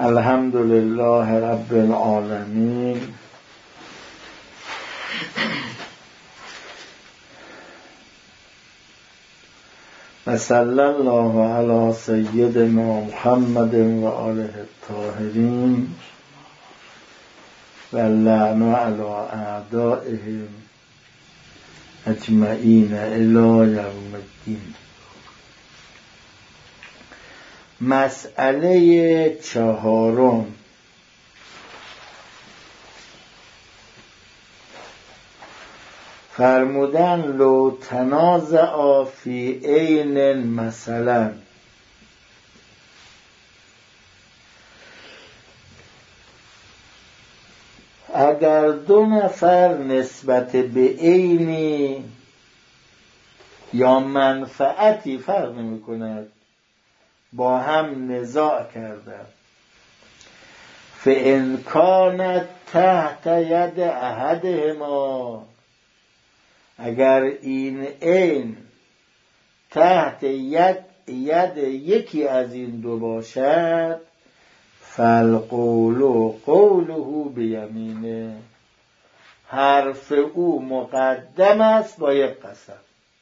الحمد لله رب العالمین و صلی الله علی سیدنا محمد و آله الطاهرین و اللعن علی اعدائهم اجمعین الی یوم الدین. مسئله چهارم، فرمودن لو تنازع فی عین مثلا، اگر دو نفر نسبت به عینی یا منفعتی فرق نمی کند با هم نزاع کردند، فإن کانت تحت ید احدهما، اگر این عین تحت ید یکی از این دو باشد، فالقول قوله بیمینه، حرف او مقدم است با یک قسم.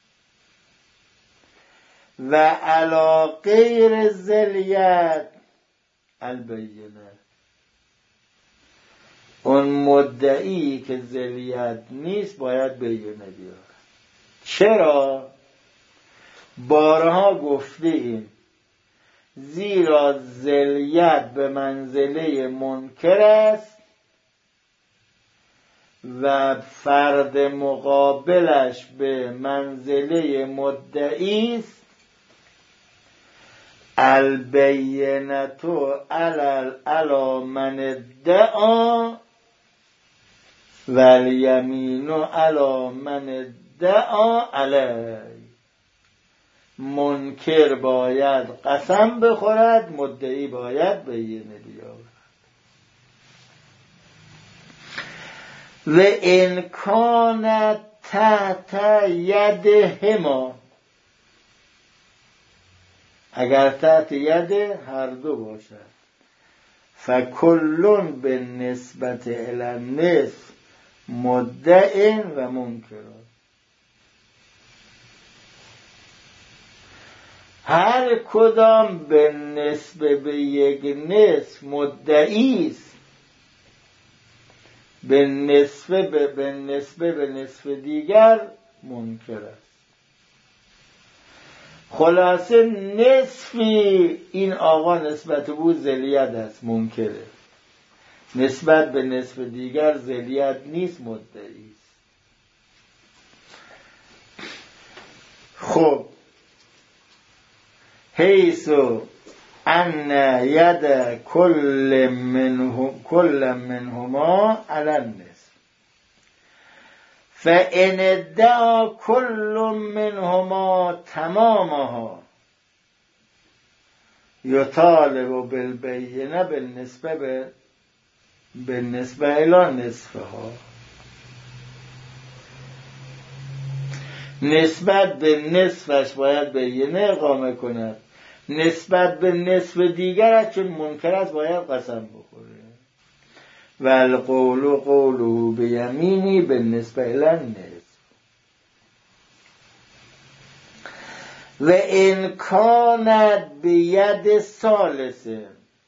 و علی غیر ذلیت البینه، اون مدعی که ذلیت نیست باید بینه بیاره. چرا؟ بارها گفتیم زیرا ذلیت به منزله منکر است و فرد مقابلش به منزله مدعی است. البینة علی من ادعا و الیمین علی من ادعا علیه. منکر باید قسم بخورد، مدعی باید بینه بیاورد. و ان کانت تحت یدهما، اگر تحت ید هر دو باشد، فکل به نسبت الی النصف مدع و منکر، هر کدام به نسبت به یک نصف مدعی است، به نسبت دیگر منکر است. خلاصه نصفی این آقا نسبت به او ذلیت است، منکره، نسبت به نصف دیگر ذلیت نیست، مدعی است. خب حیث ان ید کل منهما علی النصف، فإن ادعا كل منهما تمامها يطالب بالبینه بالنسبه الی نصفها، نسبت به نصفش باید بینه اقامه کند، نسبت به نصف دیگرش چون منکر است باید قسم بخوره. و القول قوله بیمینی بالنسبه الی النصف. و ان کانت بید ثالثه،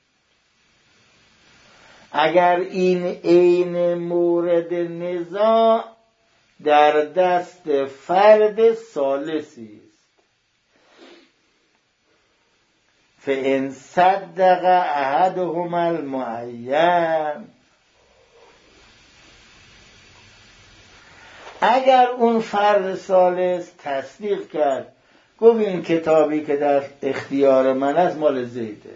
اگر این عین مورد نزاع در دست فرد ثالثی است، فإن صدق احدهما المعین، اگر اون فرد ثالث تصدیق کرد، گفت این کتابی که در اختیار من است مال زیده،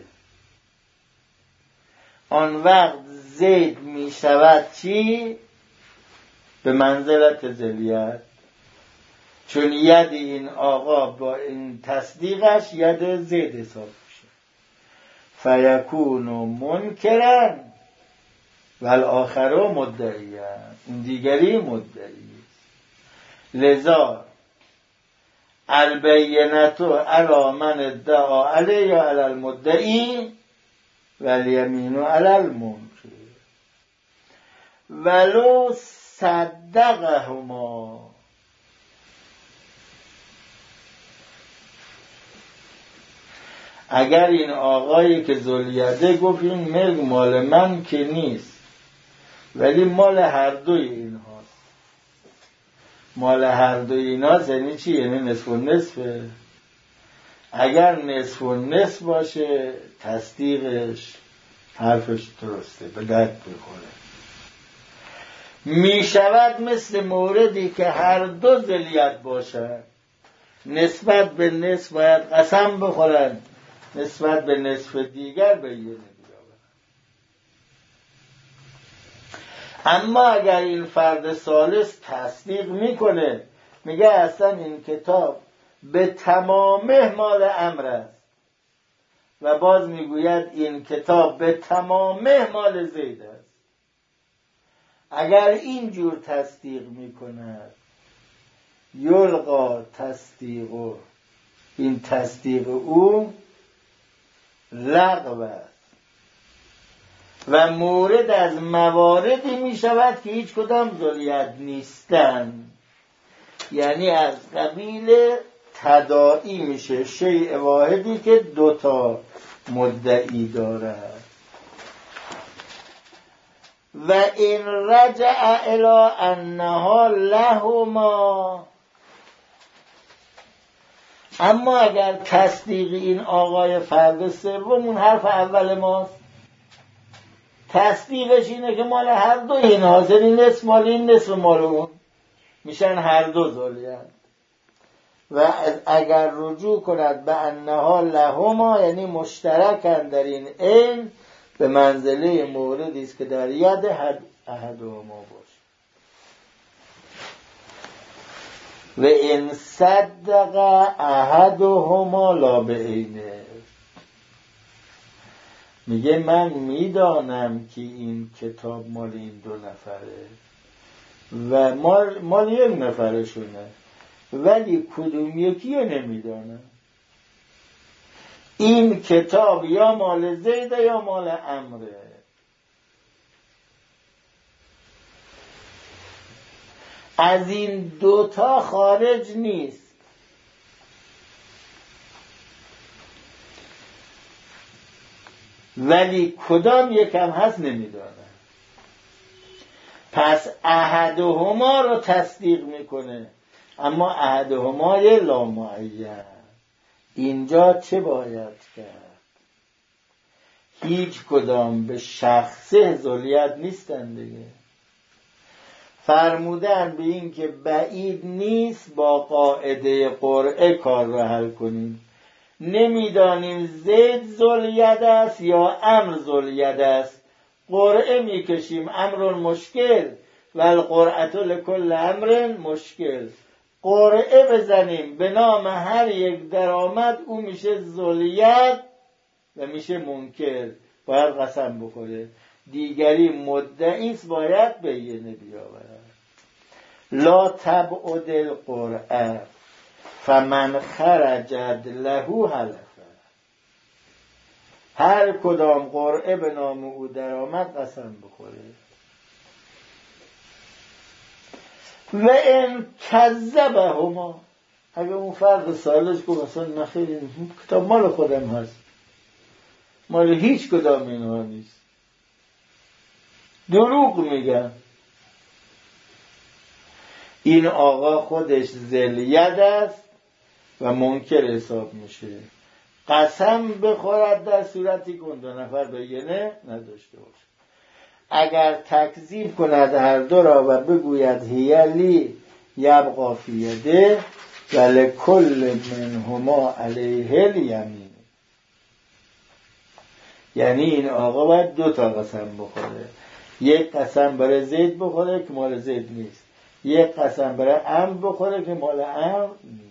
آن وقت زید می شود چی؟ به منزلت ذلیت، چون ید این آقا با این تصدیقش ید زید حساب میشه. فیکون منکرا و الاخر مدعی، این دیگری مدعی. لذا البینة علی من ادعا علیه یا علی المدعی و والیمین علی المنکر ولو صدقهما. اگر این آقایی که ذوالیده گفت این ملک مال من که نیست ولی مال هر دوی اینهاست، مال هر دوی اینهاست یعنی چی؟ یعنی نصف و نصفه. اگر نصف و نصف باشه تصدیقش حرفش درسته، به درد بخوره. می شود مثل موردی که هر دو ذلیت باشد، نسبت به نصف باید قسم بخورن، نسبت به نصف دیگر بینه بیاورن. اما اگر این فرد ثالث تصدیق میکنه، میگه اصلا این کتاب به تمامه مال امر است و باز میگوید این کتاب به تمامه مال زید است، اگر اینجور تصدیق میکند یلقا تصدیقو، این تصدیق او لغو است و مورد از مواردی می شود که هیچ کدام ذریت نیستند، یعنی از قبیل تداعی میشه، شیء واحدی که دوتا مدعی دارد. و این رجع الی انها لهما، اما اگر تصدیق این آقای فرد سوم، اون حرف اول ماست، تصدیقش اینه که مال هر دو این حاضری، نصف مال این نصف مال اون، میشن هر دو ذریت. و اگر رجوع کند به انها لهما یعنی مشترکن در این عین، به منزله موردی است که در ید احدهما باشه. و ان صدق احدهما لا بعینه، میگه من میدانم که این کتاب مال این دو نفره و مال یک نفرشونه، ولی کدوم یکی نمیدانم. این کتاب یا مال زیده یا مال عمره. از این دوتا خارج نیست. ولی کدام یکم هست نمیدانم. پس احدهما رو تصدیق میکنه، اما احدهما یه لامعین. اینجا چه باید کرد؟ هیچ کدام به شخصه ذلیت نیستن دیگه. فرمودن به این که بعید نیست با قاعده قرعه کار را حل کنیم. نمیدانیم زید ذلیت است یا امر ذلیت است، قرعه میکشیم. امر مشکل و القرعه لکل امر مشکل. قرعه بزنیم به نام هر یک درآمد، او میشه ذلیت و میشه منکر، باید قسم بخوره. دیگری مدعیست باید بینه بیاورد. لا تبعد القرعه فمن خرجت له حلفه. هر کدام قرعه به نام او درآمد قسم بخوره. و این کذبهما، اگه اون فرد سالش گفت اصلا نخیر این کتاب مال خودم هست، مال هیچ کدام اینها نیست، دروغ میگن، این آقا خودش ذلیت است و منکر حساب میشه. قسم بخورد در صورتی که اون دو نفر بینه نداشته باشه. اگر تکذیب کند هر دو را و بگوید هیلی یبقا فی یده و لکل منهما علیه الیمین، یعنی این آقا باید دو تا قسم بخوره. یک قسم برای زید بخوره که مال زید نیست، یک قسم برای عمرو بخوره که مال عمرو نیست.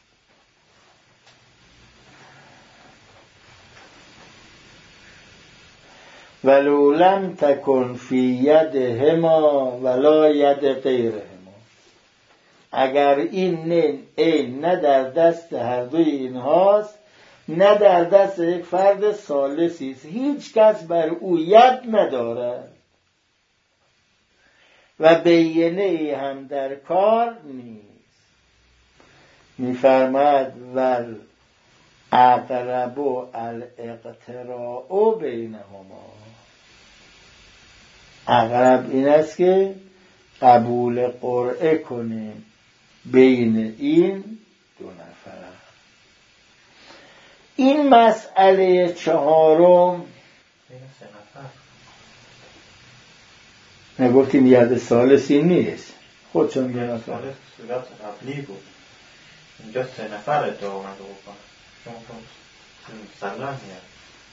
ولو لم تکن فی یدهما ولا ید غیرهما، اگر این عین نه در دست هر دوی اینهاست نه در دست یک فرد ثالثی است، هیچ کس بر او ید ندارد و بینه ای هم در کار نیست. می‌فرماید ول اقرب الاقتراء بینهما. اقرب این است که قبول قرعه کنیم بین این دو نفر. این مسئله چهارم نگفتیم ید ثالثی نیست، خودشون یه نفر صورت قبلی بود، اینجا 3 نفر ادعا آمده بکن چون مسلم میاد.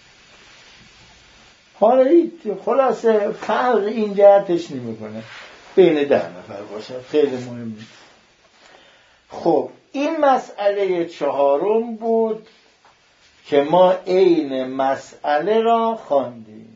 حالا خلاصه فرق این جهتش نمیکنه، بین 10 نفر باشه، خیلی مهم نیست. خب این مسئله چهارم بود که ما عین مسئله را خواندیم.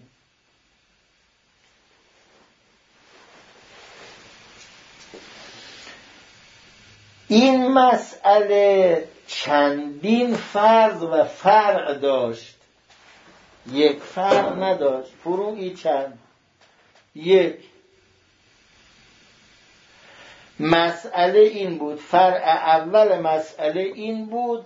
این مسئله چندین فرض و فرع داشت، یک فرع نداشت. فروعی چند؟ یک. مسئله این بود، فرع اول مسئله این بود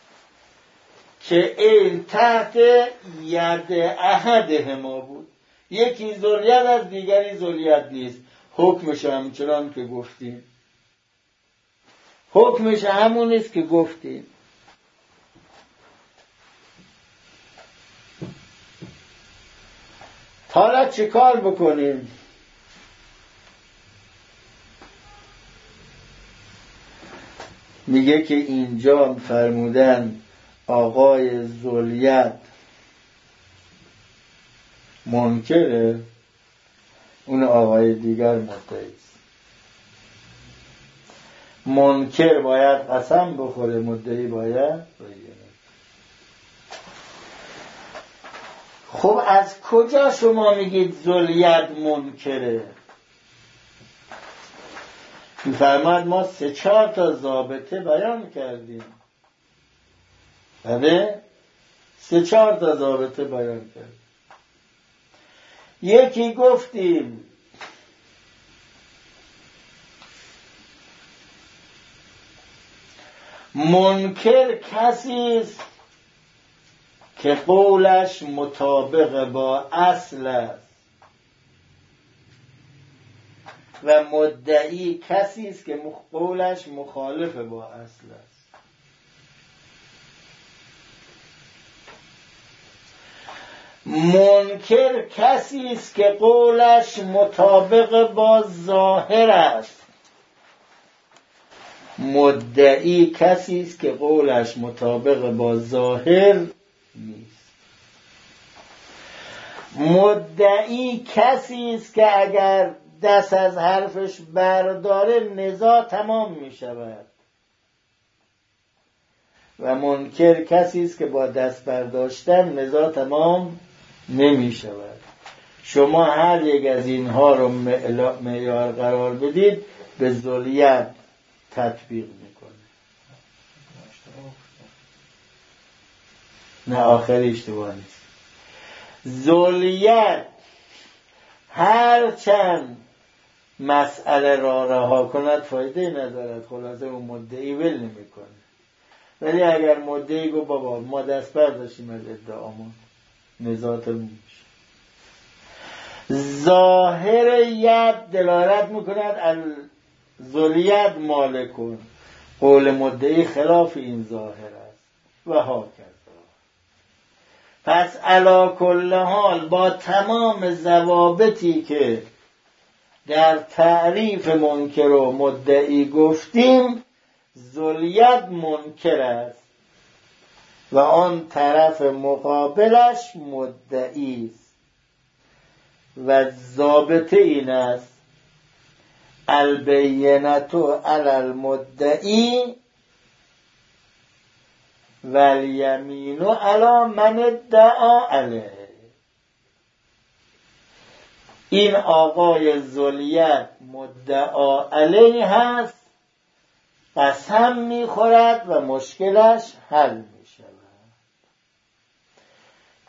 که این تحت ید احدهما بود، یکی ذوالید از دیگری ذوالید نیست. حکمش همچنان که گفتیم، حکمش همون نیست که گفتیم. حالا چه کار بکنیم؟ میگه که اینجا فرمودن آقای ذوالید منکره، اون آقای دیگر مدعی است. منکر باید قسم بخوره، مدعی باید بگه. خب از کجا شما میگید ذوالید منکره؟ میفرماید ما 3-4 تا ضابطه بیان کردیم. بله 3-4 تا ضابطه بیان کردیم. یکی گفتیم منکر کسی است که قولش مطابق با اصل است و مدعی کسی است که قولش مخالف با اصل است. منکر کسی است که قولش مطابق با ظاهر است، مدعی کسی است که قولش مطابق با ظاهر نیست. مدعی کسی است که اگر دست از حرفش برداره نزاع تمام می شود و منکر کسی است که با دست برداشتن نزاع تمام نمی شود. شما هر یک از اینها رو معیار قرار بدید، به ذوالید تطبیق میکنه. نه آخری اشتباه نیست. ذوالید هر چند مسئله را رها کند فایده ندارد، خلاصه اون مدعی ول نمیکنه. ولی اگر مدعی گو بابا ما دست برداشتیم از ادعامون، نزاعتمون میشه. ظاهر ید دلالت میکند ذوالید مالکون، قول مدعی خلاف این ظاهر است و هاکذا. پس علی کل حال با تمام ضوابطی که در تعریف منکر و مدعی گفتیم، ذوالید منکر است و آن طرف مقابلش مدعی است و ضابطه این است البینة علی المدعی و الیمین علی من ادعا علیه. این آقای ذوالید مدعا علیه هست، قسم میخورد و مشکلش حل میشود.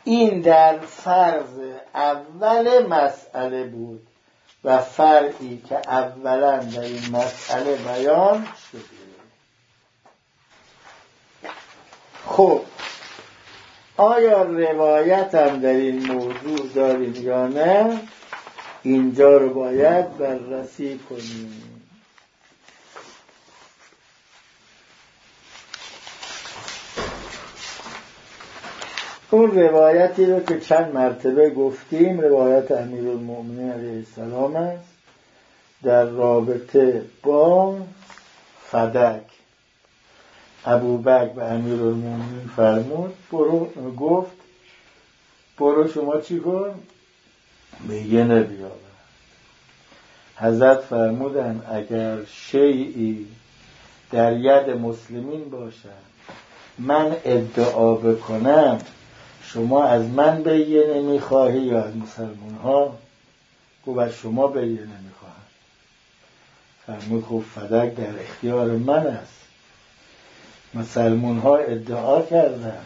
این در فرض اول مسئله بود و فرعی که اولا در این مسئله بیان شده. خب آیا روایت هم در این موضوع داریم یا نه؟ اینجا رو باید بررسی کنیم. اون روایتی رو که چند مرتبه گفتیم روایت امیرالمؤمنین علیه السلام است در رابطه با فدک. ابوبکر به امیرالمؤمنین فرمود گفت برو شما چی کن؟ بینه بیاور. حضرت فرمودن اگر شیئی در ید مسلمین باشد من ادعا بکنم شما از من بینه میخواهی یا از مسلمان ها؟ گفت از شما بینه میخواهم. فرمود خب فدک در اختیار من است، مسلمان ها ادعا کردن،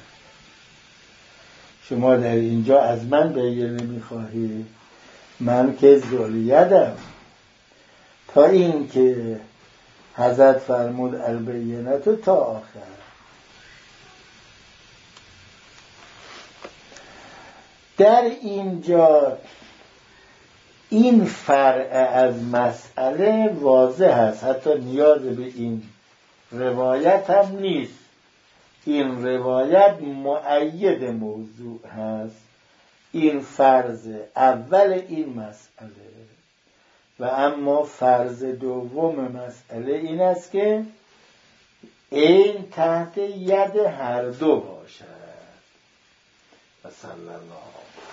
شما در اینجا از من بینه میخواهی؟ من که ذوالیدم. تا این که حضرت فرمود البینة تا آخر. در اینجا این فرع از مسئله واضح است، حتی نیاز به این روایت هم نیست. این روایت مؤید موضوع هست، این فرض اول این مسئله. و اما فرض دوم مسئله این است که این تحت ید هر دو باشد. و صلی الله